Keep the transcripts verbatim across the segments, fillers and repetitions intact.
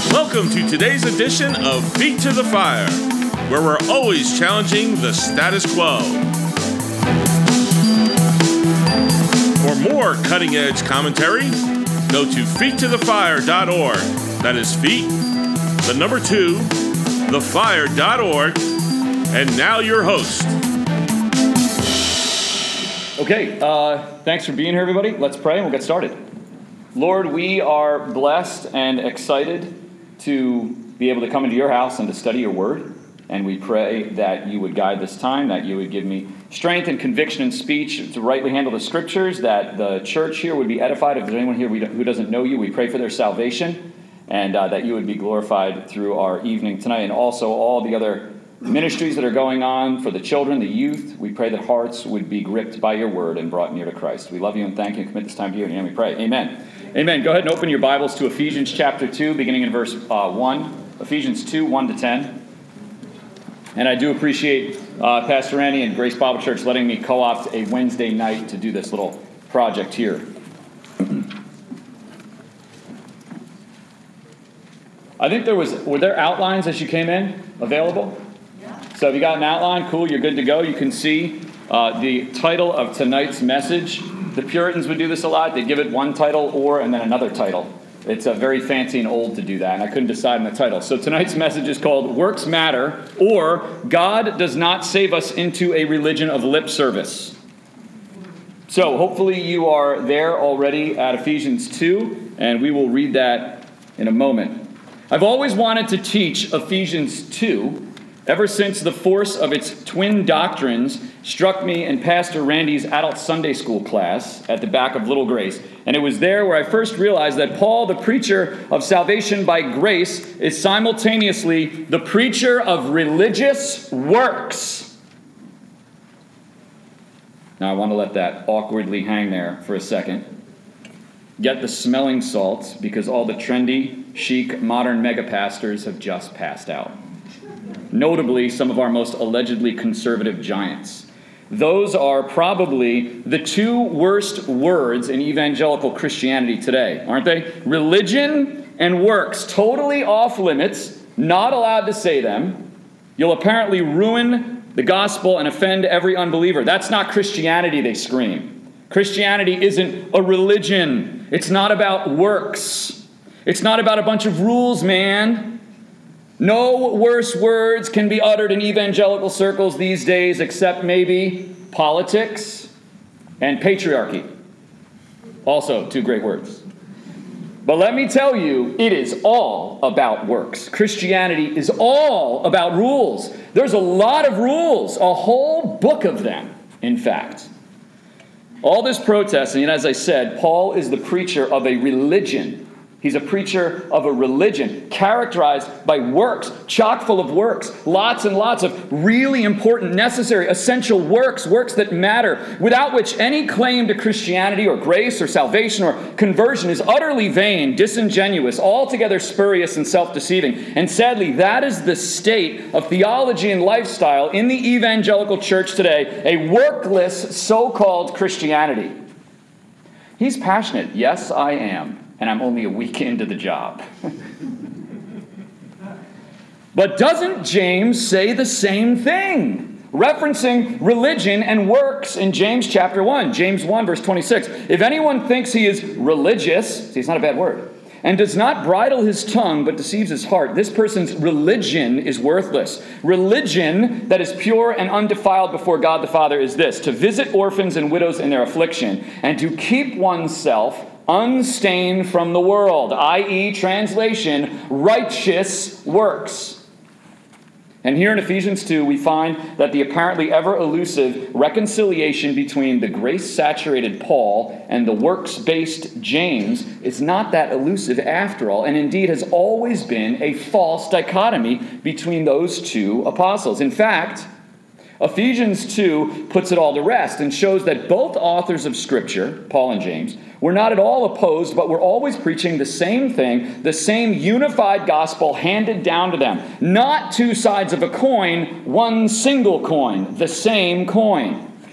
Welcome to today's edition of Feet to the Fire, where we're always challenging the status quo. For more cutting-edge commentary, go to feet to the fire dot org. That is feet, the number two, the fire dot org. And now your host. Okay, uh, thanks for being here, everybody. Let's pray and we'll get started. Lord, we are blessed and excited to be able to come into your house and to study your word. And we pray that you would guide this time, that you would give me strength and conviction in speech to rightly handle the scriptures, that the church here would be edified. If there's anyone here who doesn't know you, we pray for their salvation, and uh, that you would be glorified through our evening tonight. And also all the other ministries that are going on for the children, the youth. We pray that hearts would be gripped by your word and brought near to Christ. We love you and thank you and commit this time to you. And in we pray. Amen. Amen. Go ahead and open your Bibles to Ephesians chapter two, beginning in verse uh, one. Ephesians two, one to ten. And I do appreciate uh, Pastor Randy and Grace Bible Church letting me co-opt a Wednesday night to do this little project here. I think there was, were there outlines as you came in available? Yeah. So if you got an outline, cool, you're good to go. You can see uh, the title of tonight's message. The Puritans would do this a lot. They give it one title or and then another title. It's uh, very fancy and old to do that, and I couldn't decide on the title. So tonight's message is called Works Matter, or God Does Not Save Us into a Religion of Lip Service. So hopefully you are there already at Ephesians two, and we will read that in a moment. I've always wanted to teach Ephesians two, ever since the force of its twin doctrines struck me in Pastor Randy's adult Sunday school class at the back of Little Grace. And it was there where I first realized that Paul, the preacher of salvation by grace, is simultaneously the preacher of religious works. Now I want to let that awkwardly hang there for a second. Get the smelling salts, because all the trendy, chic, modern megapastors have just passed out. Notably, some of our most allegedly conservative giants. Those are probably the two worst words in evangelical Christianity today, aren't they? Religion and works, totally off limits, not allowed to say them. You'll apparently ruin the gospel and offend every unbeliever. That's not Christianity, they scream. Christianity isn't a religion. It's not about works. It's not about a bunch of rules, man. No worse words can be uttered in evangelical circles these days except maybe politics and patriarchy. Also, two great words. But let me tell you, it is all about works. Christianity is all about rules. There's a lot of rules, a whole book of them, in fact. All this protesting, and as I said, Paul is the preacher of a religion. He's a preacher of a religion characterized by works, chock full of works, lots and lots of really important, necessary, essential works, works that matter, without which any claim to Christianity or grace or salvation or conversion is utterly vain, disingenuous, altogether spurious and self-deceiving. And sadly, that is the state of theology and lifestyle in the evangelical church today, a workless so-called Christianity. He's passionate. Yes, I am. And I'm only a week into the job. But doesn't James say the same thing? Referencing religion and works in James chapter one. James one, verse twenty-six. If anyone thinks he is religious, see, it's not a bad word, and does not bridle his tongue but deceives his heart, this person's religion is worthless. Religion that is pure and undefiled before God the Father is this: to visit orphans and widows in their affliction, and to keep oneself unstained from the world, that is, translation, righteous works. And here in Ephesians two, we find that the apparently ever-elusive reconciliation between the grace-saturated Paul and the works-based James is not that elusive after all, and indeed has always been a false dichotomy between those two apostles. In fact, Ephesians two puts it all to rest and shows that both authors of Scripture, Paul and James, were not at all opposed, but were always preaching the same thing, the same unified gospel handed down to them. Not two sides of a coin, one single coin, the same coin.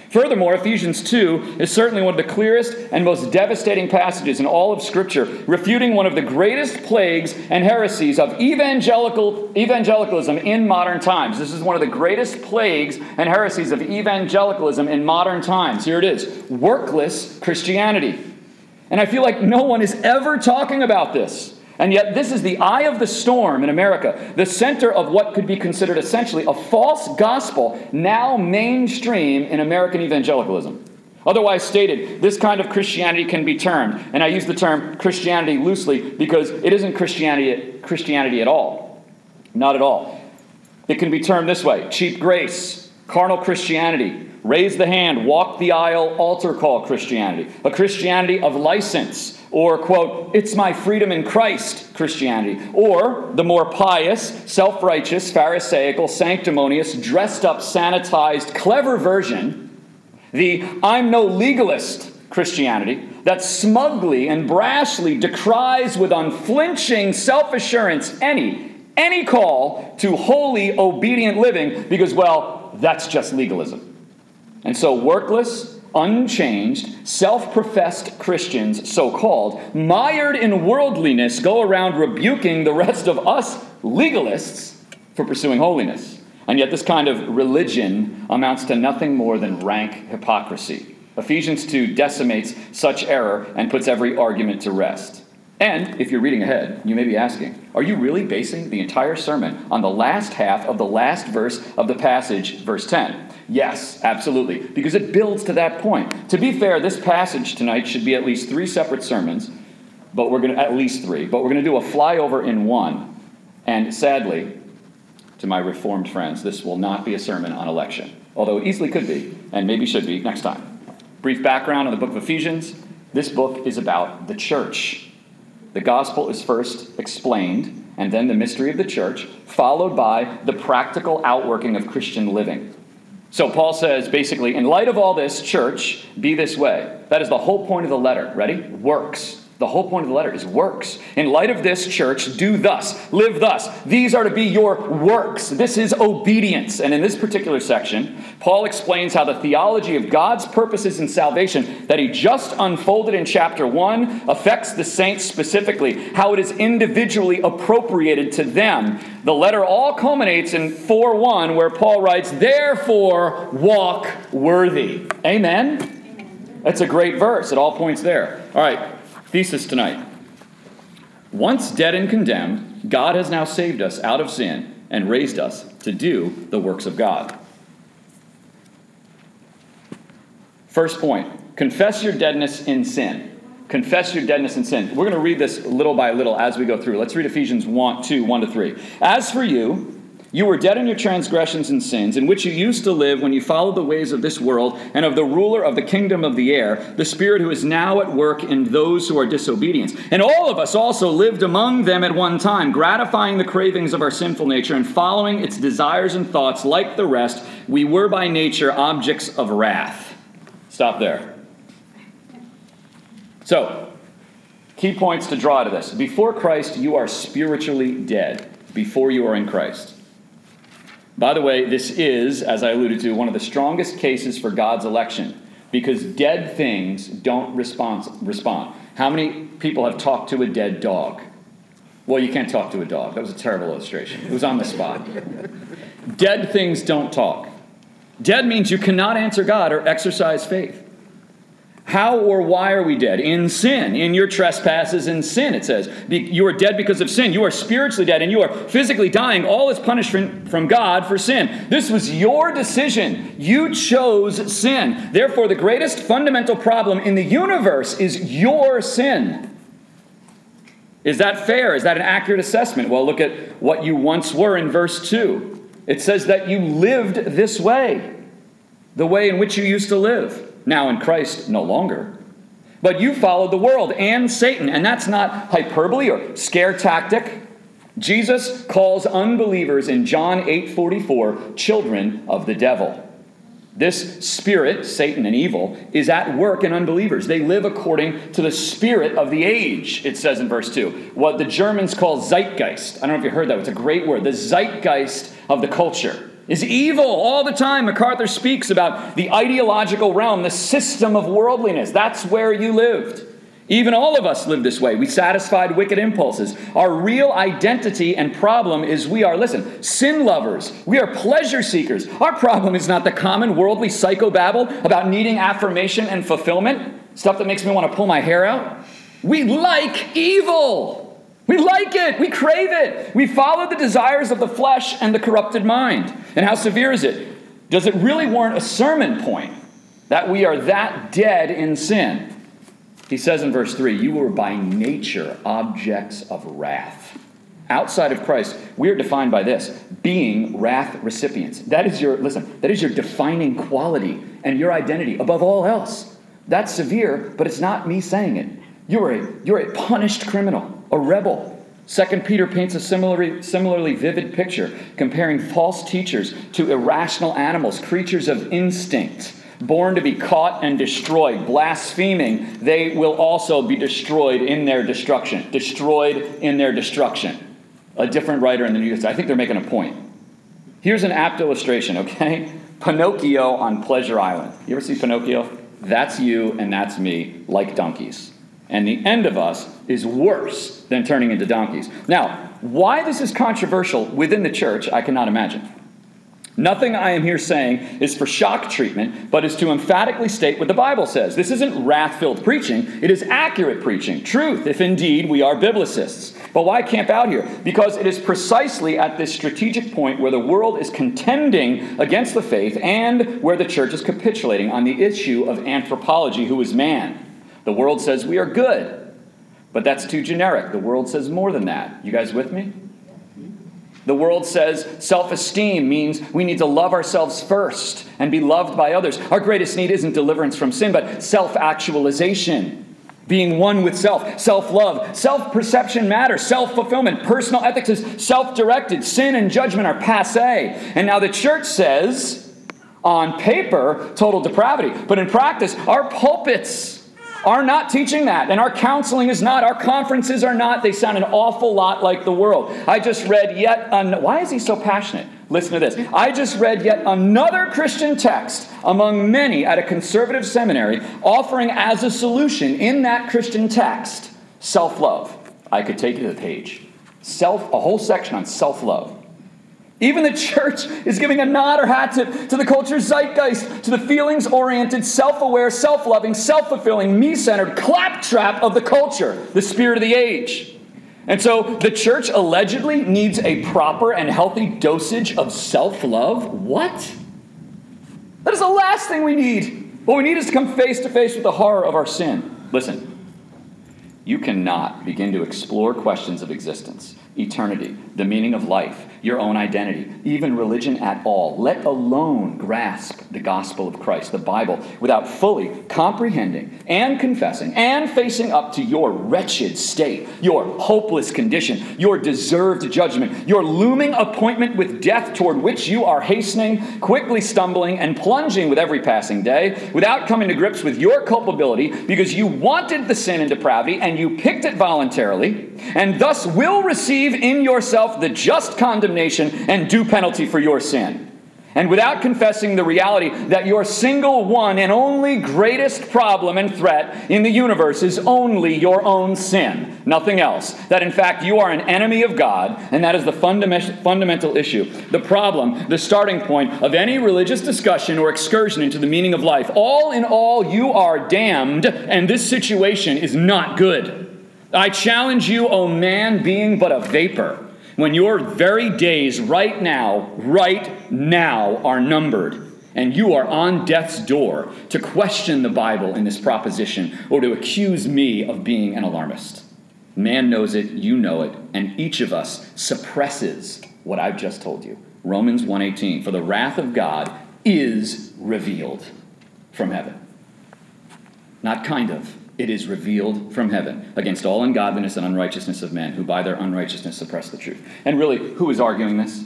Furthermore, Ephesians two is certainly one of the clearest and most devastating passages in all of Scripture, refuting one of the greatest plagues and heresies of evangelical evangelicalism in modern times. This is one of the greatest plagues and heresies of evangelicalism in modern times. Here it is: workless Christianity. And I feel like no one is ever talking about this. And yet this is the eye of the storm in America, the center of what could be considered essentially a false gospel, now mainstream in American evangelicalism. Otherwise stated, this kind of Christianity can be termed, and I use the term Christianity loosely because it isn't Christianity, Christianity at all. Not at all. It can be termed this way: cheap grace, carnal Christianity, raise the hand, walk the aisle, altar call Christianity, a Christianity of license, or, quote, it's my freedom in Christ Christianity, or the more pious, self-righteous, pharisaical, sanctimonious, dressed-up, sanitized, clever version, the I'm no legalist Christianity that smugly and brashly decries with unflinching self-assurance any, any call to holy, obedient living because, well, that's just legalism. And so workless, unchanged, self-professed Christians, so-called, mired in worldliness, go around rebuking the rest of us legalists for pursuing holiness. And yet this kind of religion amounts to nothing more than rank hypocrisy. Ephesians two decimates such error and puts every argument to rest. And if you're reading ahead, you may be asking, are you really basing the entire sermon on the last half of the last verse of the passage, verse ten? Yes, absolutely, because it builds to that point. To be fair, this passage tonight should be at least three separate sermons, but we're going to, at least three, but we're going to do a flyover in one. And sadly, to my Reformed friends, this will not be a sermon on election, although it easily could be, and maybe should be next time. Brief background on the book of Ephesians. This book is about the church. The gospel is first explained, and then the mystery of the church, followed by the practical outworking of Christian living. So Paul says, basically, in light of all this, church, be this way. That is the whole point of the letter. Ready? Works. The whole point of the letter is works. In light of this, church, do thus, live thus. These are to be your works. This is obedience. And in this particular section, Paul explains how the theology of God's purposes in salvation that he just unfolded in chapter one affects the saints specifically, how it is individually appropriated to them. The letter all culminates in four one, where Paul writes, therefore walk worthy. Amen? That's a great verse. It all points there. All right. Thesis tonight. Once dead and condemned, God has now saved us out of sin and raised us to do the works of God. First point, confess your deadness in sin. Confess your deadness in sin. We're going to read this little by little as we go through. Let's read Ephesians one, two, one to three. As for you, you were dead in your transgressions and sins, in which you used to live when you followed the ways of this world and of the ruler of the kingdom of the air, the spirit who is now at work in those who are disobedient. And all of us also lived among them at one time, gratifying the cravings of our sinful nature and following its desires and thoughts. Like the rest, we were by nature objects of wrath. Stop there. So, key points to draw to this. Before Christ, you are spiritually dead. Before you are in Christ. By the way, this is, as I alluded to, one of the strongest cases for God's election, because dead things don't respond. respond. How many people have talked to a dead dog? Well, you can't talk to a dog. That was a terrible illustration. It was on the spot. Dead things don't talk. Dead means you cannot answer God or exercise faith. How or why are we dead? In sin. In your trespasses in sin, it says. You are dead because of sin. You are spiritually dead, and you are physically dying. All is punishment from God for sin. This was your decision. You chose sin. Therefore, the greatest fundamental problem in the universe is your sin. Is that fair? Is that an accurate assessment? Well, look at what you once were in verse two. It says that you lived this way, the way in which you used to live. Now in Christ, no longer. But you followed the world and Satan, and that's not hyperbole or scare tactic. Jesus calls unbelievers in John eight forty-four children of the devil. This spirit, Satan and evil, is at work in unbelievers. They live according to the spirit of the age, it says in verse two. What the Germans call Zeitgeist. I don't know if you heard that. It's a great word. The Zeitgeist of the culture. is evil all the time. MacArthur speaks about the ideological realm, the system of worldliness. That's where you lived. Even all of us live this way. We satisfied wicked impulses. Our real identity and problem is we are, listen, sin lovers. We are pleasure seekers. Our problem is not the common worldly psychobabble about needing affirmation and fulfillment, stuff that makes me want to pull my hair out. We like evil. We like it. We crave it. We follow the desires of the flesh and the corrupted mind. And how severe is it? Does it really warrant a sermon point that we are that dead in sin? He says in verse three, you were by nature objects of wrath. Outside of Christ, we are defined by this, being wrath recipients. That is your, listen, that is your defining quality and your identity above all else. That's severe, but it's not me saying it. You're a, you're a punished criminal, a rebel. Second Peter paints a similarly, similarly vivid picture, comparing false teachers to irrational animals, creatures of instinct, born to be caught and destroyed, blaspheming. They will also be destroyed in their destruction. Destroyed in their destruction. A different writer in the New Testament. I think they're making a point. Here's an apt illustration, okay? Pinocchio on Pleasure Island. You ever see Pinocchio? That's you and that's me, like donkeys. And the end of us is worse than turning into donkeys. Now, why this is controversial within the church, I cannot imagine. Nothing I am here saying is for shock treatment, but is to emphatically state what the Bible says. This isn't wrath-filled preaching. It is accurate preaching. Truth, if indeed we are biblicists. But why camp out here? Because it is precisely at this strategic point where the world is contending against the faith and where the church is capitulating on the issue of anthropology, who is man. The world says we are good, but that's too generic. The world says more than that. You guys with me? The world says self-esteem means we need to love ourselves first and be loved by others. Our greatest need isn't deliverance from sin, but self-actualization, being one with self, self-love. Self-perception matters, self-fulfillment. Personal ethics is self-directed. Sin and judgment are passé. And now the church says, on paper, total depravity. But in practice, our pulpits are not teaching that, and our counseling is not, our conferences are not. They sound an awful lot like the world. I just read yet an- why is he so passionate? Listen to this. I just read yet another Christian text among many at a conservative seminary offering as a solution in that Christian text self-love. I could take it to the page. Self, a whole section on self-love. Even the church is giving a nod or hat to, to the culture's zeitgeist, to the feelings-oriented, self-aware, self-loving, self-fulfilling, me-centered claptrap of the culture, the spirit of the age. And so the church allegedly needs a proper and healthy dosage of self-love. What? That is the last thing we need. What we need is to come face to face with the horror of our sin. Listen, you cannot begin to explore questions of existence, eternity, the meaning of life, your own identity, even religion at all, let alone grasp the gospel of Christ, the Bible, without fully comprehending and confessing and facing up to your wretched state, your hopeless condition, your deserved judgment, your looming appointment with death toward which you are hastening, quickly stumbling and plunging with every passing day, without coming to grips with your culpability because you wanted the sin and depravity and you picked it voluntarily, and thus will receive in yourself the just condemnation and due penalty for your sin. And without confessing the reality that your single one and only greatest problem and threat in the universe is only your own sin, nothing else. That in fact you are an enemy of God, and that is the fundament- fundamental issue, the problem, the starting point of any religious discussion or excursion into the meaning of life. All in all, you are damned, and this situation is not good. I challenge you, O man, being but a vapor, when your very days right now, right now are numbered, and you are on death's door, to question the Bible in this proposition or to accuse me of being an alarmist. Man knows it, you know it, and each of us suppresses what I've just told you. Romans one eighteen, for the wrath of God is revealed from heaven. Not kind of. It is revealed from heaven against all ungodliness and unrighteousness of men who by their unrighteousness suppress the truth. And really, who is arguing this?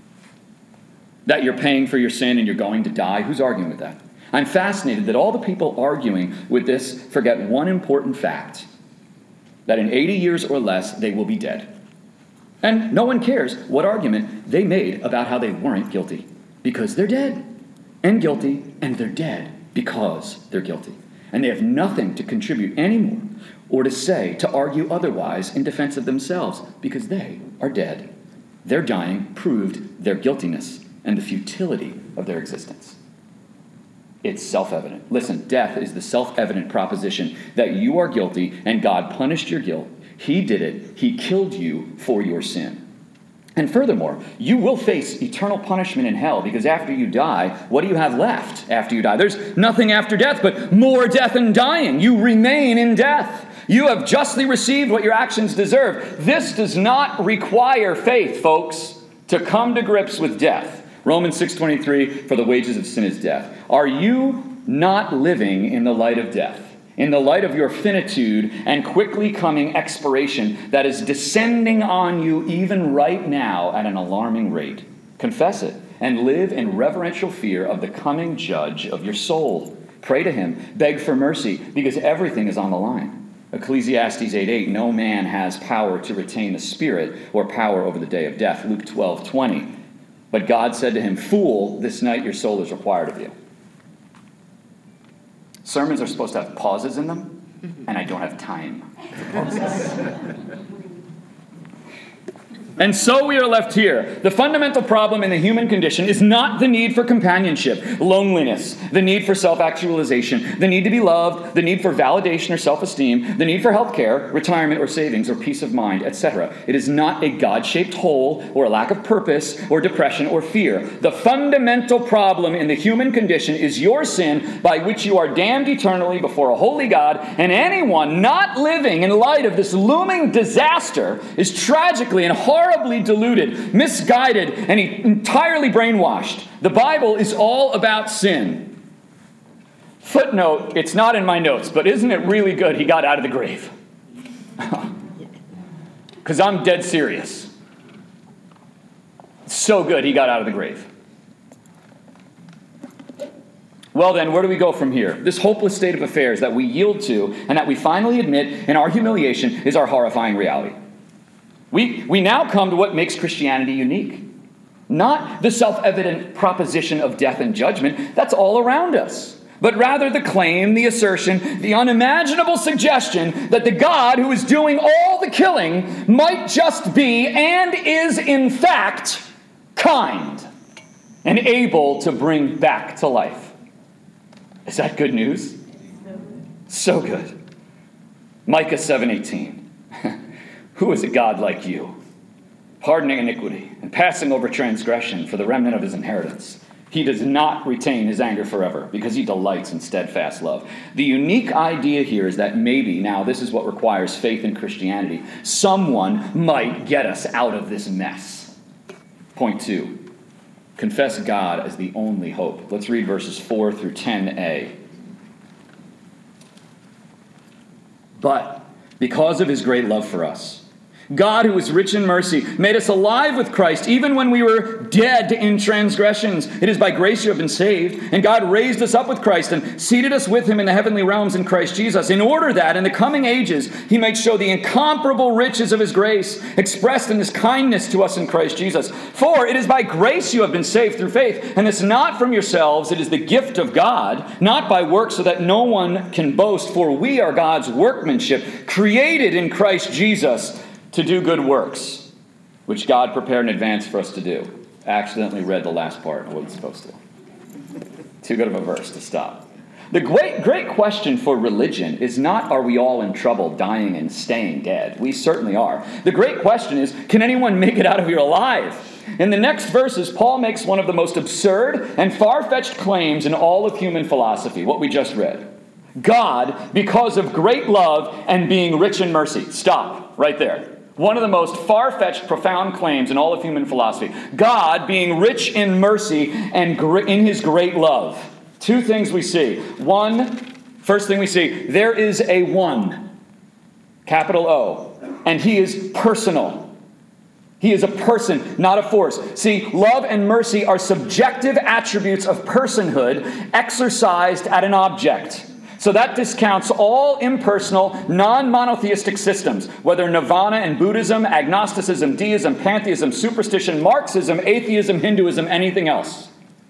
That you're paying for your sin and you're going to die? Who's arguing with that? I'm fascinated that all the people arguing with this forget one important fact. That in eighty years or less, they will be dead. And no one cares what argument they made about how they weren't guilty. because they're dead, and guilty, and they're dead because they're guilty. And they have nothing to contribute anymore or to say, to argue otherwise in defense of themselves, because they are dead. Their dying proved their guiltiness and the futility of their existence. It's self-evident. Listen, death is the self-evident proposition that you are guilty and God punished your guilt. He did it. He killed you for your sin. And furthermore, you will face eternal punishment in hell, because after you die, what do you have left after you die? There's nothing after death but more death and dying. You remain in death. You have justly received what your actions deserve. This does not require faith, folks, to come to grips with death. Romans six twenty-three, for the wages of sin is death. Are you not living in the light of death? In the light of your finitude and quickly coming expiration that is descending on you even right now at an alarming rate? Confess it and live in reverential fear of the coming judge of your soul. Pray to him, beg for mercy, because everything is on the line. Ecclesiastes eight eight, no man has power to retain the spirit or power over the day of death. Luke twelve twenty, but God said to him, fool, this night your soul is required of you. Sermons are supposed to have pauses in them, and I don't have time for pauses. And so we are left here. The fundamental problem in the human condition is not the need for companionship, loneliness, the need for self-actualization, the need to be loved, the need for validation or self-esteem, the need for health care, retirement or savings or peace of mind, et cetera. It is not a God-shaped hole or a lack of purpose or depression or fear. The fundamental problem in the human condition is your sin, by which you are damned eternally before a holy God, and anyone not living in light of this looming disaster is tragically and horribly horribly deluded, misguided, and entirely brainwashed. The Bible is all about sin. Footnote, it's not in my notes, but isn't it really good he got out of the grave? Because I'm dead serious. So good he got out of the grave. Well then, where do we go from here? This hopeless state of affairs that we yield to and that we finally admit in our humiliation is our horrifying reality. We, we now come to what makes Christianity unique. Not the self-evident proposition of death and judgment. That's all around us. But rather the claim, the assertion, the unimaginable suggestion that the God who is doing all the killing might just be and is in fact kind and able to bring back to life. Is that good news? So good. Micah seven eighteen. Who is a God like you, pardoning iniquity and passing over transgression for the remnant of his inheritance? He does not retain his anger forever because he delights in steadfast love. The unique idea here is that maybe, now this is what requires faith in Christianity, someone might get us out of this mess. Point two, confess God as the only hope. Let's read verses four through ten a. But because of his great love for us, God, who is rich in mercy, made us alive with Christ, even when we were dead in transgressions. It is by grace you have been saved. And God raised us up with Christ and seated us with him in the heavenly realms in Christ Jesus, in order that in the coming ages he might show the incomparable riches of his grace, expressed in his kindness to us in Christ Jesus. For it is by grace you have been saved through faith, and it's not from yourselves, it is the gift of God, not by works, so that no one can boast. For we are God's workmanship, created in Christ Jesus, to do good works, which God prepared in advance for us to do. I accidentally read the last part. I wasn't supposed to. Too good of a verse to stop. The great, great question for religion is not, are we all in trouble, dying and staying dead? We certainly are. The great question is, can anyone make it out of here alive? In the next verses, Paul makes one of the most absurd and far-fetched claims in all of human philosophy, what we just read. God, because of great love and being rich in mercy. Stop right there. One of the most far-fetched, profound claims in all of human philosophy. God being rich in mercy and in his great love. Two things we see. One, first thing we see, there is a one, capital O, and he is personal. He is a person, not a force. See, love and mercy are subjective attributes of personhood exercised at an object. So that discounts all impersonal, non-monotheistic systems, whether nirvana and Buddhism, agnosticism, deism, pantheism, superstition, Marxism, atheism, Hinduism, anything else.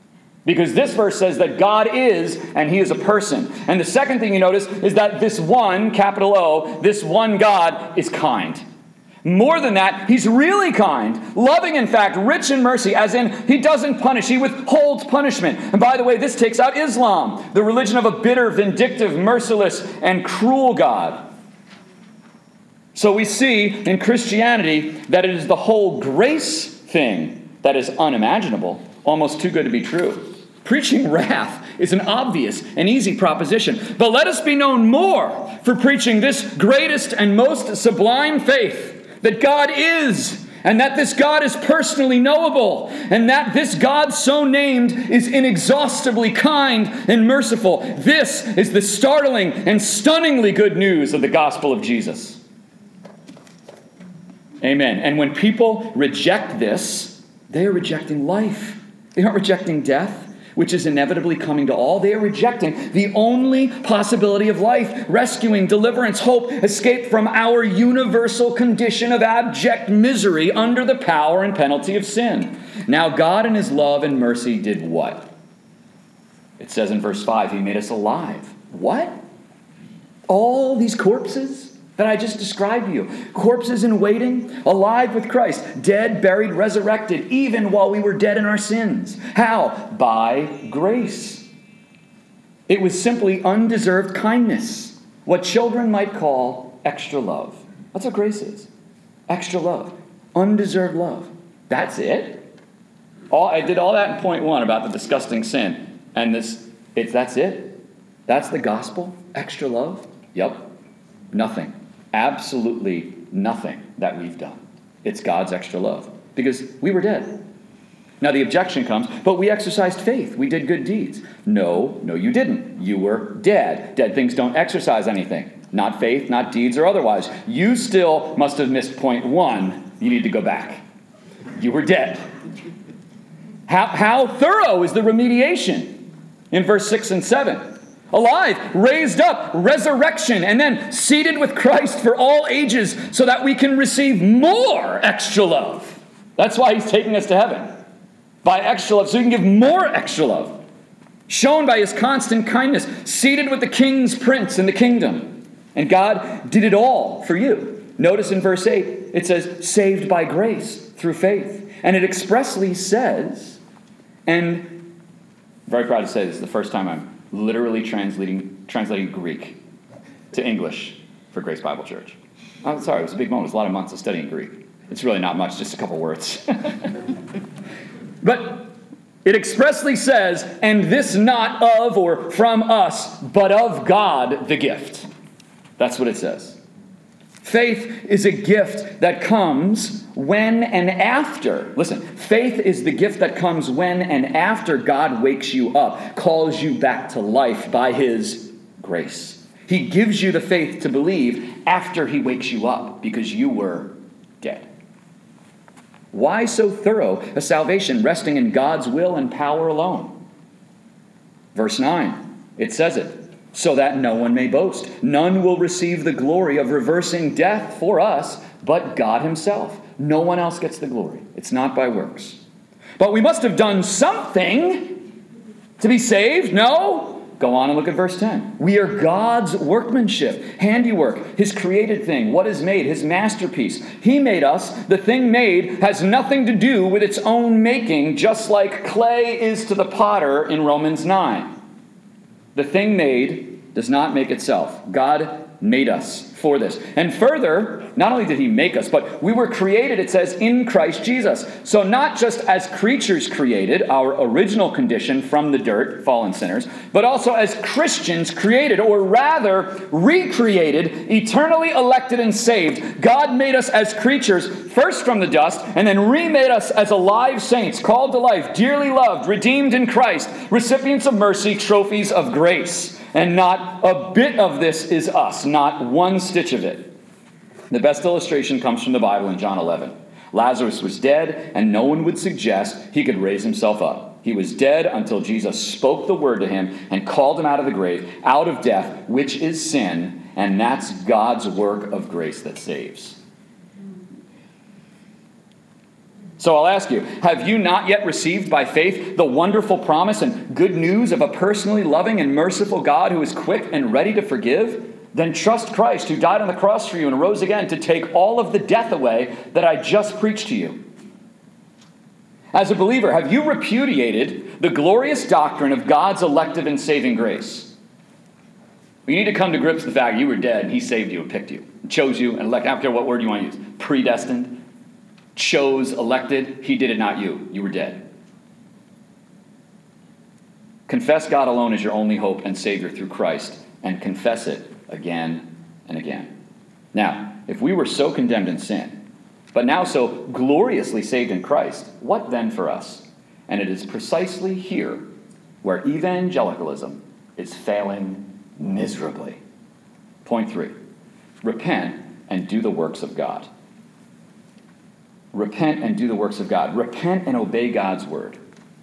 Because this verse says that God is, and he is a person. And the second thing you notice is that this one, capital O, this one God is kind. More than that, he's really kind, loving, in fact, rich in mercy, as in he doesn't punish, he withholds punishment. And by the way, this takes out Islam, the religion of a bitter, vindictive, merciless, and cruel God. So we see in Christianity that it is the whole grace thing that is unimaginable, almost too good to be true. Preaching wrath is an obvious and easy proposition. But let us be known more for preaching this greatest and most sublime faith, that God is, and that this God is personally knowable, and that this God so named is inexhaustibly kind and merciful. This is the startling and stunningly good news of the gospel of Jesus. Amen. And when people reject this, they are rejecting life. They aren't rejecting death, which is inevitably coming to all. They are rejecting the only possibility of life, rescuing, deliverance, hope, escape from our universal condition of abject misery under the power and penalty of sin. Now, God in his love and mercy did what? It says in verse five, he made us alive. What? All these corpses that I just described to you, corpses in waiting, alive with Christ, dead, buried, resurrected, even while we were dead in our sins. How? By grace. It was simply undeserved kindness, what children might call extra love. That's what grace is. Extra love. Undeserved love. That's it. All, I did all that in point one about the disgusting sin. And this, it's that's it. That's the gospel. Extra love. Yep. Nothing. Absolutely nothing that we've done. It's God's extra love. Because we were dead. Now the objection comes, but we exercised faith. We did good deeds. No, no you didn't. You were dead. Dead things don't exercise anything. Not faith, not deeds or otherwise. You still must have missed point one. You need to go back. You were dead. How, how thorough is the remediation? In verse six and seven. Alive, raised up, resurrection, and then seated with Christ for all ages so that we can receive more extra love. That's why he's taking us to heaven. By extra love, so he can give more extra love. Shown by his constant kindness, seated with the king's prince in the kingdom. And God did it all for you. Notice in verse eight, it says, saved by grace through faith. And it expressly says, and I'm very proud to say this is the first time I'm literally translating translating Greek to English for Grace Bible Church. I'm sorry, it was a big moment. It was a lot of months of studying Greek. It's really not much, just a couple words. But it expressly says, and this not of or from us, but of God the gift. That's what it says. Faith is a gift that comes when and after. Listen, faith is the gift that comes when and after God wakes you up, calls you back to life by his grace. He gives you the faith to believe after he wakes you up because you were dead. Why so thorough a salvation resting in God's will and power alone? Verse nine, it says it. So that no one may boast. None will receive the glory of reversing death for us, but God himself. No one else gets the glory. It's not by works. But we must have done something to be saved? No? Go on and look at verse ten. We are God's workmanship, handiwork, his created thing, what is made, his masterpiece. He made us. The thing made has nothing to do with its own making, just like clay is to the potter in Romans nine. The thing made does not make itself. God made us for this. And further, not only did he make us, but we were created, it says, in Christ Jesus. So not just as creatures created, our original condition from the dirt, fallen sinners, but also as Christians created, or rather recreated, eternally elected and saved. God made us as creatures, first from the dust, and then remade us as alive saints, called to life, dearly loved, redeemed in Christ, recipients of mercy, trophies of grace. And not a bit of this is us, not one stitch of it. The best illustration comes from the Bible in John eleven. Lazarus was dead, and no one would suggest he could raise himself up. He was dead until Jesus spoke the word to him and called him out of the grave, out of death, which is sin, and that's God's work of grace that saves. So I'll ask you, have you not yet received by faith the wonderful promise and good news of a personally loving and merciful God who is quick and ready to forgive? Then trust Christ, who died on the cross for you and rose again to take all of the death away that I just preached to you. As a believer, have you repudiated the glorious doctrine of God's elective and saving grace? You need to come to grips with the fact you were dead and he saved you and picked you, and chose you and elected. I don't care what word you want to use. Predestined, chose, elected. He did it, not you. You were dead. Confess God alone as your only hope and Savior through Christ, and confess it again and again. Now, if we were so condemned in sin, but now so gloriously saved in Christ, what then for us? And it is precisely here where evangelicalism is failing miserably. Point three, repent and do the works of God. Repent and do the works of God. Repent and obey God's word.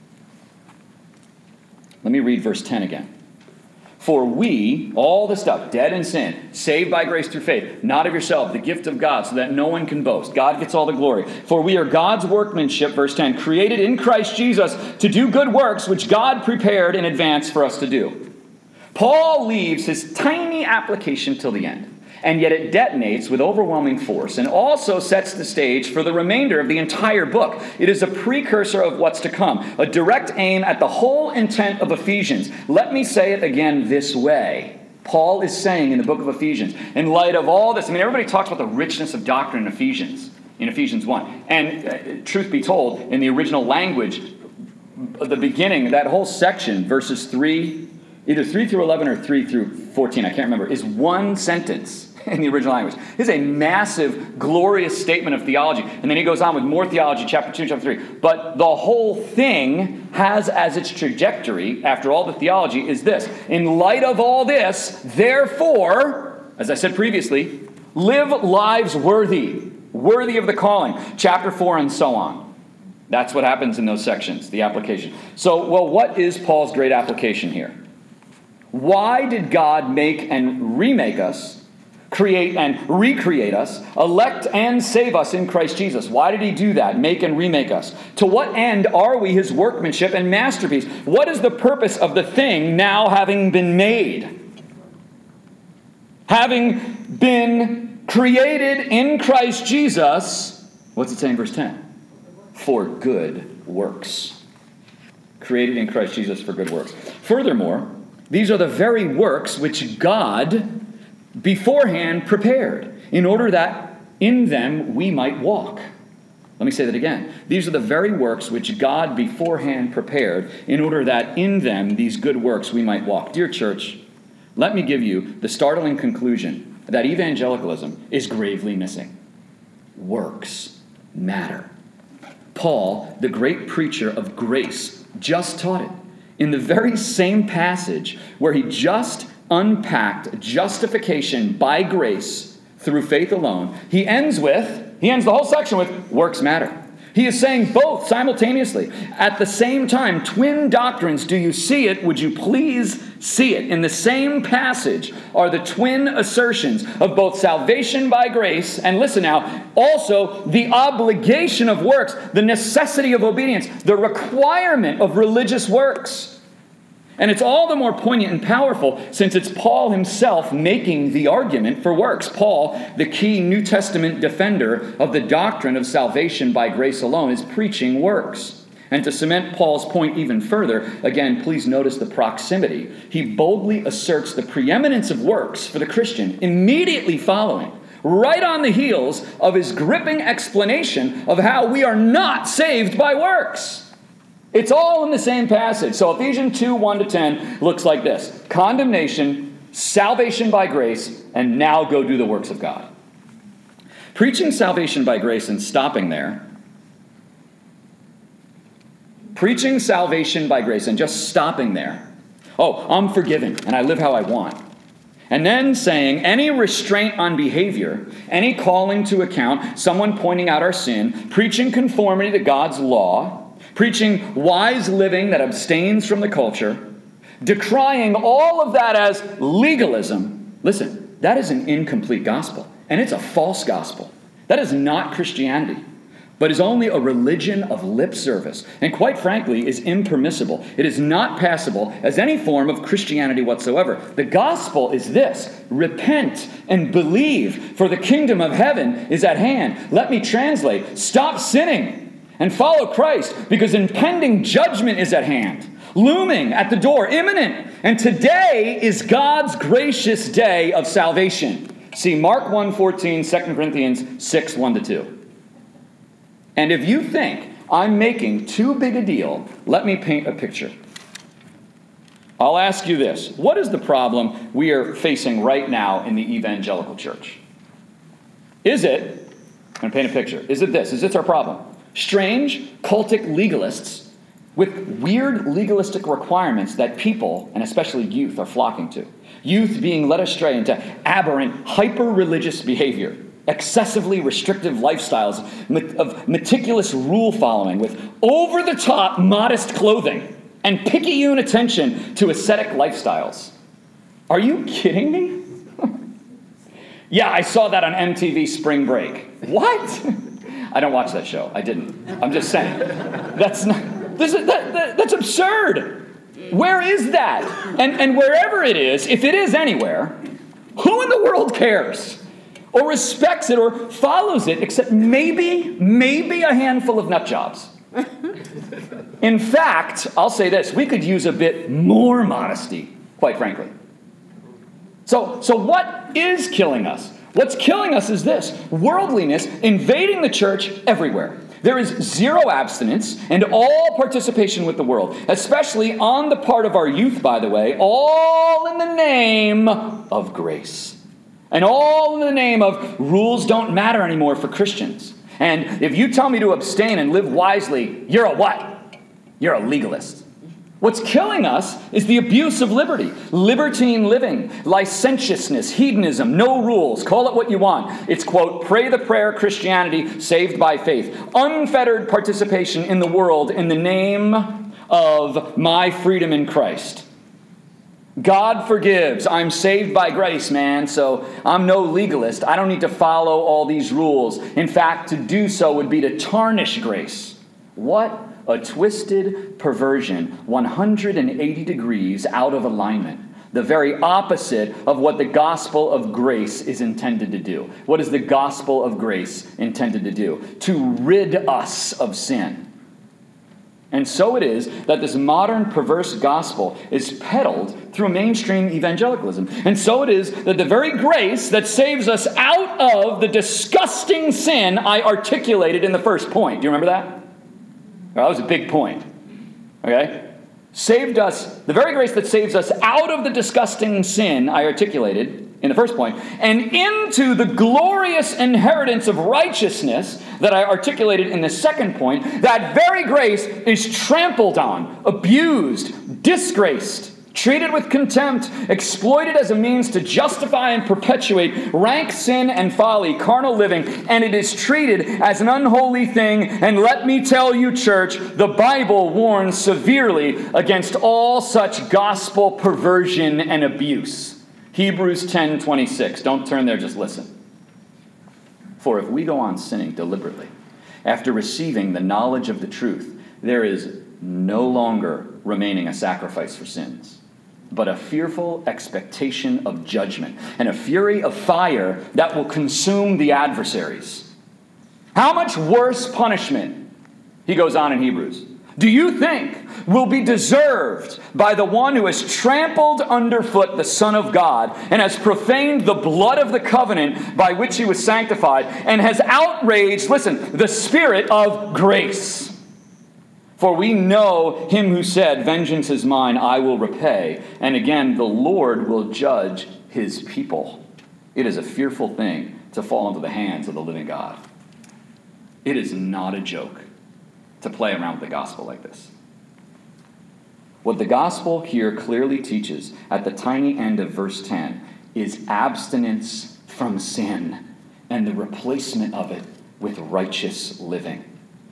Let me read verse ten again. For we, all the stuff, dead in sin, saved by grace through faith, not of yourself, the gift of God, so that no one can boast. God gets all the glory. For we are God's workmanship, verse ten, created in Christ Jesus to do good works, which God prepared in advance for us to do. Paul leaves his tiny application till the end, and yet it detonates with overwhelming force and also sets the stage for the remainder of the entire book. It is a precursor of what's to come, a direct aim at the whole intent of Ephesians. Let me say it again this way. Paul is saying in the book of Ephesians, in light of all this, I mean, everybody talks about the richness of doctrine in Ephesians, in Ephesians one. And uh, truth be told, in the original language, of the beginning, that whole section, verses three, either three through eleven or three through fourteen, I can't remember, is one sentence in the original language. This is a massive, glorious statement of theology. And then he goes on with more theology, chapter two, chapter three. But the whole thing has as its trajectory, after all the theology, is this. In light of all this, therefore, as I said previously, live lives worthy, worthy of the calling. Chapter four and so on. That's what happens in those sections, the application. So, well, what is Paul's great application here? Why did God make and remake us, create and recreate us, elect and save us in Christ Jesus? Why did he do that, make and remake us? To what end are we his workmanship and masterpiece? What is the purpose of the thing now having been made? Having been created in Christ Jesus, what's it say in verse ten? For good works. Created in Christ Jesus for good works. Furthermore, these are the very works which God beforehand prepared, in order that in them we might walk. Let me say that again. These are the very works which God beforehand prepared, in order that in them, these good works, we might walk. Dear church, let me give you the startling conclusion that evangelicalism is gravely missing. Works matter. Paul, the great preacher of grace, just taught it in the very same passage where he just unpacked justification by grace through faith alone. He ends with, he ends the whole section with, works matter. He is saying both simultaneously. At the same time, twin doctrines, do you see it? Would you please see it? In the same passage are the twin assertions of both salvation by grace, and listen now, also the obligation of works, the necessity of obedience, the requirement of religious works. And it's all the more poignant and powerful since it's Paul himself making the argument for works. Paul, the key New Testament defender of the doctrine of salvation by grace alone, is preaching works. And to cement Paul's point even further, again, please notice the proximity. He boldly asserts the preeminence of works for the Christian immediately following, right on the heels of his gripping explanation of how we are not saved by works. It's all in the same passage. So Ephesians two, one to ten looks like this. Condemnation, salvation by grace, and now go do the works of God. Preaching salvation by grace and stopping there. Preaching salvation by grace and just stopping there. Oh, I'm forgiven and I live how I want. And then saying any restraint on behavior, any calling to account, someone pointing out our sin, preaching conformity to God's law, preaching wise living that abstains from the culture, decrying all of that as legalism. Listen, that is an incomplete gospel, and it's a false gospel. That is not Christianity. but is only a religion of lip service, and quite frankly is impermissible. It is not passable as any form of Christianity whatsoever. The gospel is this: repent and believe, for the kingdom of heaven is at hand. Let me translate: stop sinning and follow Christ, because impending judgment is at hand, looming at the door, imminent. And today is God's gracious day of salvation. See Mark one fourteen, Second Corinthians six, one to two. And if you think I'm making too big a deal, let me paint a picture. I'll ask you this. What is the problem we are facing right now in the evangelical church? Is it, I'm going to paint a picture, is it this? Is this our problem? Strange, cultic legalists with weird legalistic requirements that people, and especially youth, are flocking to. Youth being led astray into aberrant, hyper-religious behavior. Excessively restrictive lifestyles of meticulous rule following with over-the-top modest clothing and picayune attention to ascetic lifestyles. Are you kidding me? Yeah, I saw that on M T V Spring Break. What? I don't watch that show. I didn't. I'm just saying. That's not. This is that, that, that's absurd. Where is that? And and wherever it is, if it is anywhere, who in the world cares? Or respects it, or follows it, except maybe, maybe a handful of nut jobs. In fact, I'll say this, we could use a bit more modesty, quite frankly. So, so what is killing us? What's killing us is this: worldliness invading the church everywhere. There is zero abstinence and all participation with the world, especially on the part of our youth, by the way, all in the name of grace. And all in the name of rules don't matter anymore for Christians. And if you tell me to abstain and live wisely, you're a what? You're a legalist. What's killing us is the abuse of liberty, libertine living, licentiousness, hedonism, no rules, call it what you want. It's, quote, pray the prayer Christianity saved by faith. Unfettered participation in the world in the name of my freedom in Christ. God forgives. I'm saved by grace, man, so I'm no legalist. I don't need to follow all these rules. In fact, to do so would be to tarnish grace. What a twisted perversion, one hundred eighty degrees out of alignment. The very opposite of what the gospel of grace is intended to do. What is the gospel of grace intended to do? To rid us of sin. And so it is that this modern perverse gospel is peddled through mainstream evangelicalism. And so it is that the very grace that saves us out of the disgusting sin I articulated in the first point. Do you remember that? Well, that was a big point. Okay? Saved us, the very grace that saves us out of the disgusting sin I articulated in the first point, and into the glorious inheritance of righteousness that I articulated in the second point, that very grace is trampled on, abused, disgraced, treated with contempt, exploited as a means to justify and perpetuate rank sin and folly, carnal living, and it is treated as an unholy thing. And let me tell you, church, the Bible warns severely against all such gospel perversion and abuse. Hebrews ten twenty-six. Don't turn there, just listen. For if we go on sinning deliberately, after receiving the knowledge of the truth, there is no longer remaining a sacrifice for sins, but a fearful expectation of judgment and a fury of fire that will consume the adversaries. How much worse punishment, he goes on in Hebrews, do you think will be deserved by the one who has trampled underfoot the Son of God and has profaned the blood of the covenant by which he was sanctified and has outraged, listen, the Spirit of grace? For we know him who said, vengeance is mine, I will repay. And again, the Lord will judge his people. It is a fearful thing to fall into the hands of the living God. It is not a joke to play around with the gospel like this. What the gospel here clearly teaches at the tiny end of verse ten is abstinence from sin and the replacement of it with righteous living.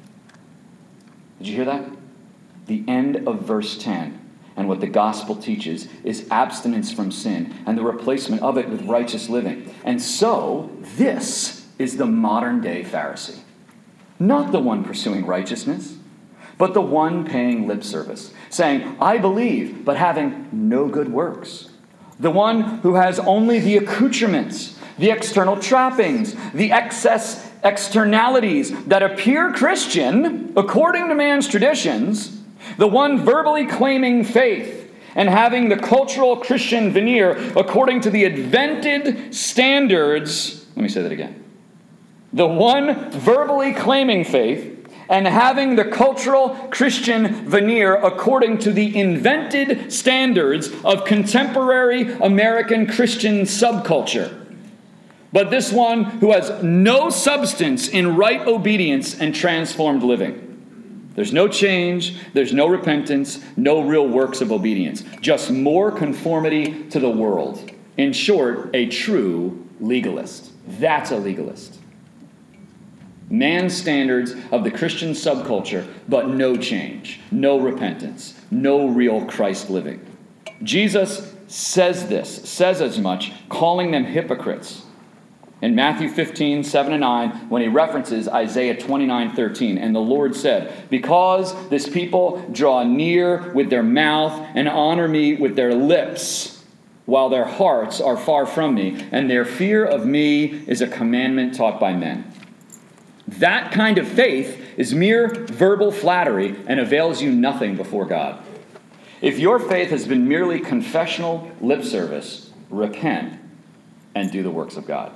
Did you hear that? The end of verse ten and what the gospel teaches is abstinence from sin and the replacement of it with righteous living. And so, this is the modern day Pharisee. not the one pursuing righteousness, but the one paying lip service, saying, I believe, but having no good works. The one who has only the accoutrements, the external trappings, the excess externalities that appear Christian according to man's traditions, the one verbally claiming faith and having the cultural Christian veneer according to the invented standards. Let me say that again. The one verbally claiming faith and having the cultural Christian veneer according to the invented standards of contemporary American Christian subculture. But this one who has no substance in right obedience and transformed living. There's no change, there's no repentance, no real works of obedience. Just more conformity to the world. In short, a true legalist. That's a legalist. Man's standards of the Christian subculture, but no change, no repentance, no real Christ living. Jesus says this, says as much, calling them hypocrites. In Matthew fifteen, seven and nine, when he references Isaiah twenty-nine, thirteen, and the Lord said, because this people draw near with their mouth and honor me with their lips, while their hearts are far from me, and their fear of me is a commandment taught by men. That kind of faith is mere verbal flattery and avails you nothing before God. If your faith has been merely confessional lip service, repent and do the works of God.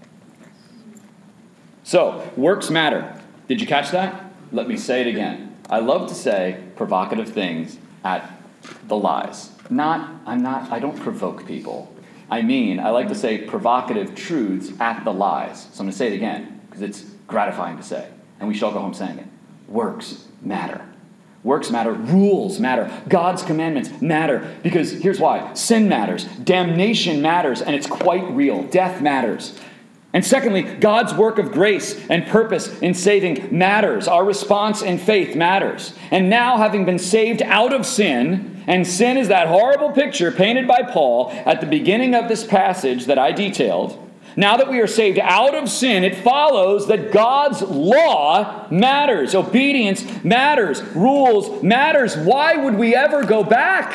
So, works matter. Did you catch that? Let me say it again. I love to say provocative things at the lies. Not, I'm not, I don't provoke people. I mean, I like to say provocative truths at the lies. So I'm going to say it again, because it's gratifying to say. And we shall go home saying it. Works matter. Works matter. Rules matter. God's commandments matter. Because here's why. Sin matters. Damnation matters. And it's quite real. Death matters. And secondly, God's work of grace and purpose in saving matters. Our response in faith matters. And now, having been saved out of sin, and sin is that horrible picture painted by Paul at the beginning of this passage that I detailed, now that we are saved out of sin, it follows that God's law matters. Obedience matters. Rules matters. Why would we ever go back?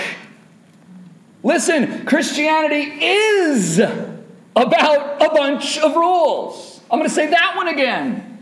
Listen, Christianity is about a bunch of rules. I'm going to say that one again.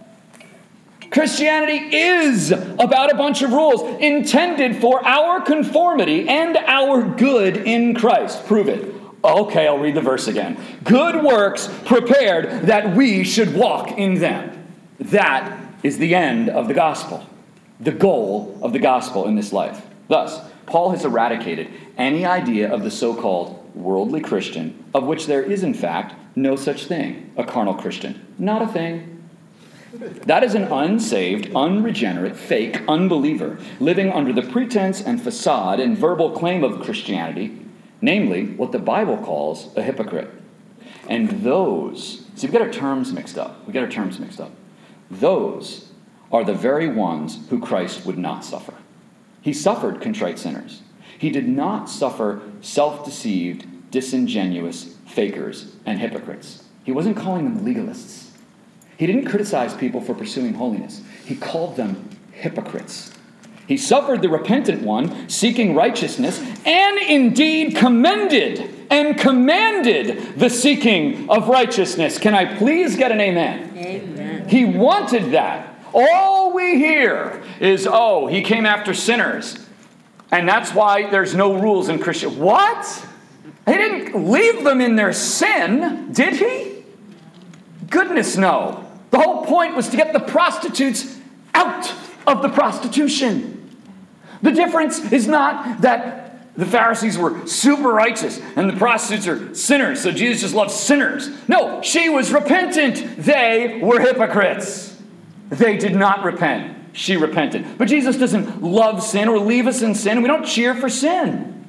Christianity is about a bunch of rules intended for our conformity and our good in Christ. Prove it. Okay, I'll read the verse again. Good works prepared that we should walk in them. That is the end of the gospel. The goal of the gospel in this life. Thus, Paul has eradicated any idea of the so-called worldly Christian, of which there is, in fact, no such thing, a carnal Christian. Not a thing. That is an unsaved, unregenerate, fake unbeliever living under the pretense and facade and verbal claim of Christianity, namely what the Bible calls a hypocrite. And those, see, we get our terms mixed up. We get our terms mixed up. Those are the very ones who Christ would not suffer. He suffered contrite sinners. He did not suffer self-deceived, disingenuous fakers and hypocrites. He wasn't calling them legalists. He didn't criticize people for pursuing holiness. He called them hypocrites. He suffered the repentant one, seeking righteousness, and indeed commended and commanded the seeking of righteousness. Can I please get an amen? Amen. He wanted that. All we hear is, oh, he came after sinners. And that's why there's no rules in Christian. What? He didn't leave them in their sin, did he? Goodness, no. The whole point was to get the prostitutes out of the prostitution. The difference is not that the Pharisees were super righteous and the prostitutes are sinners, so Jesus just loves sinners. No, she was repentant. They were hypocrites. They did not repent. She repented. But Jesus doesn't love sin or leave us in sin. We don't cheer for sin.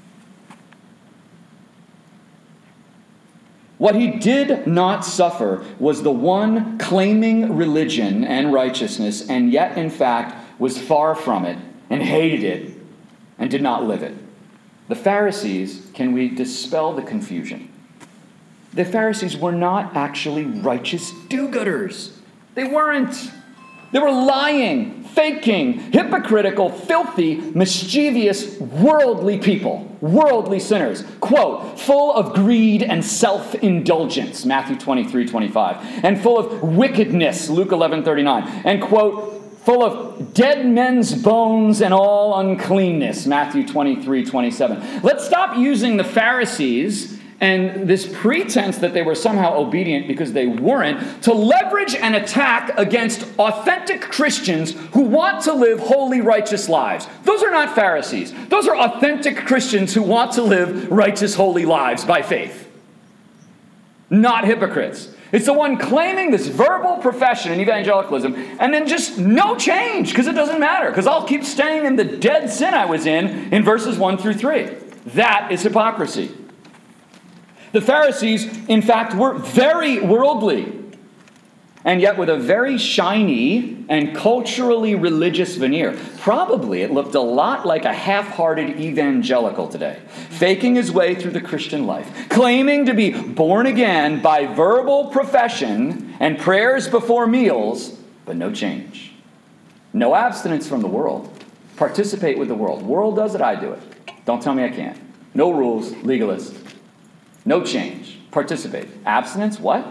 What he did not suffer was the one claiming religion and righteousness, and yet, in fact, was far from it and hated it and did not live it. The Pharisees, can we dispel the confusion? The Pharisees were not actually righteous do-gooders. They weren't. They were lying, faking, hypocritical, filthy, mischievous, worldly people, worldly sinners. Quote, full of greed and self-indulgence, Matthew twenty-three twenty-five, and full of wickedness, Luke eleven thirty-nine, and quote, full of dead men's bones and all uncleanness, Matthew twenty-three twenty-seven. Let's stop using the Pharisees and this pretense that they were somehow obedient because they weren't, to leverage an attack against authentic Christians who want to live holy, righteous lives. Those are not Pharisees. Those are authentic Christians who want to live righteous, holy lives by faith. Not hypocrites. It's the one claiming this verbal profession in evangelicalism and then just no change because it doesn't matter because I'll keep staying in the dead sin I was in in verses one through three. That is hypocrisy. The Pharisees, in fact, were very worldly, and yet with a very shiny and culturally religious veneer. Probably it looked a lot like a half-hearted evangelical today, faking his way through the Christian life, claiming to be born again by verbal profession and prayers before meals, but no change. No abstinence from the world. Participate with the world. World does it, I do it. Don't tell me I can't. No rules, legalist. No change. Participate. Abstinence? What?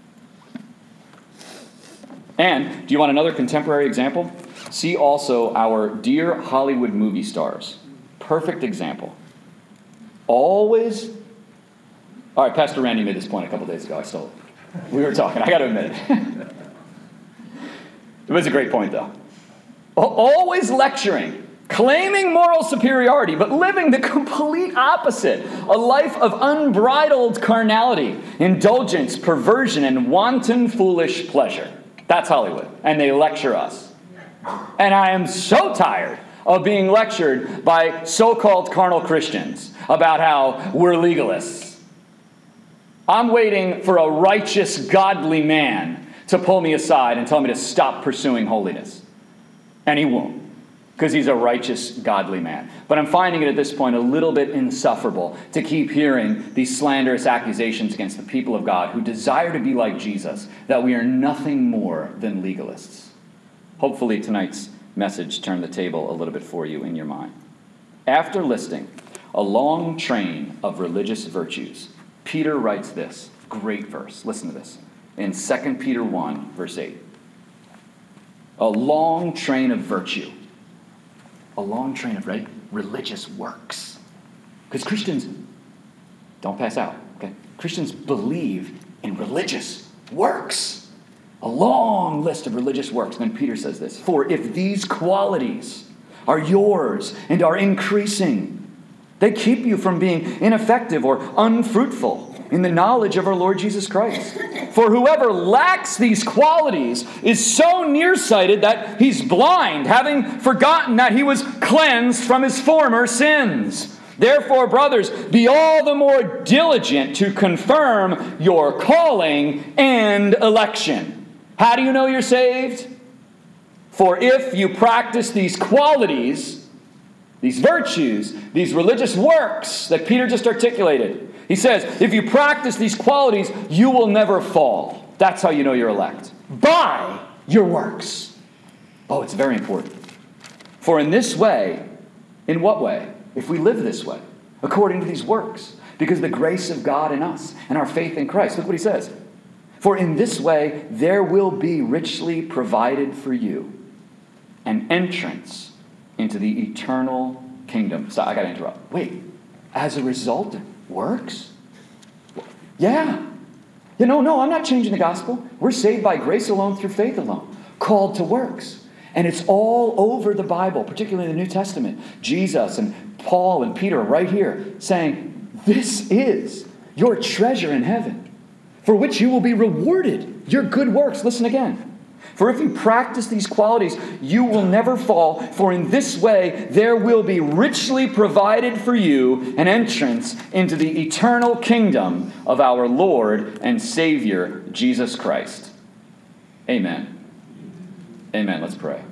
And, do you want another contemporary example? See also our dear Hollywood movie stars. Perfect example. Always... All right, Pastor Randy made this point a couple days ago. I stole it. We were talking. I got to admit it. It was a great point, though. Always lecturing, claiming moral superiority, but living the complete opposite. A life of unbridled carnality, indulgence, perversion, and wanton foolish pleasure. That's Hollywood. And they lecture us. And I am so tired of being lectured by so-called carnal Christians about how we're legalists. I'm waiting for a righteous, godly man to pull me aside and tell me to stop pursuing holiness. And he won't. Because he's a righteous, godly man. But I'm finding it at this point a little bit insufferable to keep hearing these slanderous accusations against the people of God who desire to be like Jesus, that we are nothing more than legalists. Hopefully tonight's message turned the table a little bit for you in your mind. After listing a long train of religious virtues, Peter writes this great verse. Listen to this. In Second Peter one, verse eight. A long train of virtue. A long train of right, religious works. Because Christians don't pass out, okay? Christians believe in religious works. A long list of religious works. Then Peter says this, for if these qualities are yours and are increasing, they keep you from being ineffective or unfruitful in the knowledge of our Lord Jesus Christ. For whoever lacks these qualities is so nearsighted that he's blind, having forgotten that he was cleansed from his former sins. Therefore, brothers, be all the more diligent to confirm your calling and election. How do you know you're saved? For if you practice these qualities, these virtues, these religious works that Peter just articulated, he says, if you practice these qualities, you will never fall. That's how you know you're elect. By your works. Oh, it's very important. For in this way, in what way? If we live this way, according to these works, because of the grace of God in us and our faith in Christ. Look what he says. For in this way, there will be richly provided for you an entrance into the eternal kingdom. Stop, I got to interrupt. Wait, as a result of works? Yeah. You know, no, I'm not changing the gospel. We're saved by grace alone through faith alone. Called to works. And it's all over the Bible, particularly in the New Testament. Jesus and Paul and Peter are right here saying, this is your treasure in heaven, for which you will be rewarded. Your good works. Listen again. For if you practice these qualities, you will never fall, for in this way there will be richly provided for you an entrance into the eternal kingdom of our Lord and Savior, Jesus Christ. Amen. Amen. Let's pray.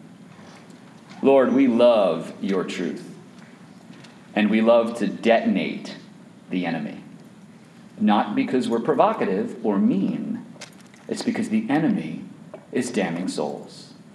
Lord, we love your truth, and we love to detonate the enemy. Not because we're provocative or mean, it's because the enemy is damning souls.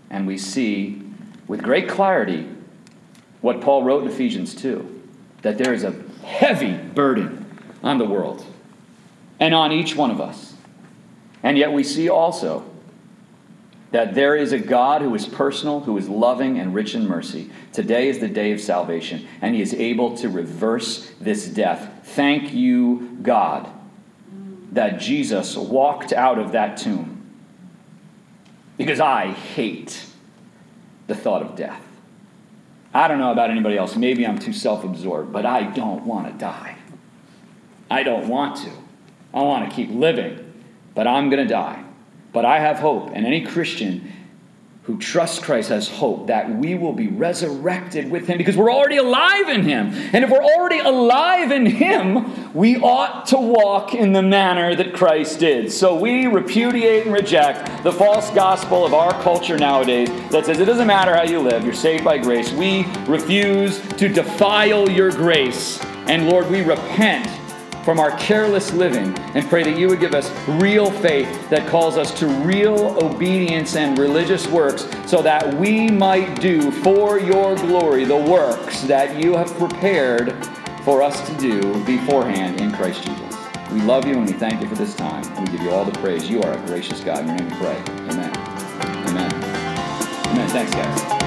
and we see with great clarity what Paul wrote in Ephesians two, that there is a heavy burden on the world and on each one of us. And yet we see also that there is a God who is personal, who is loving and rich in mercy. Today is the day of salvation, and he is able to reverse this death. Thank you, God, that Jesus walked out of that tomb, because I hate the thought of death. I don't know about anybody else. Maybe I'm too self-absorbed, but I don't want to die. I don't want to. I want to keep living, but I'm going to die. But I have hope, and any Christian who trusts Christ has hope that we will be resurrected with him, because we're already alive in him. And if we're already alive in him, we ought to walk in the manner that Christ did. So we repudiate and reject the false gospel of our culture nowadays that says it doesn't matter how you live, you're saved by grace. We refuse to defile your grace. And Lord, we repent from our careless living and pray that you would give us real faith that calls us to real obedience and religious works, so that we might do for your glory the works that you have prepared for us to do beforehand in Christ Jesus. We love you and we thank you for this time, and we give you all the praise. You are a gracious God. In your name we pray. Amen. Amen. Amen. Thanks, guys.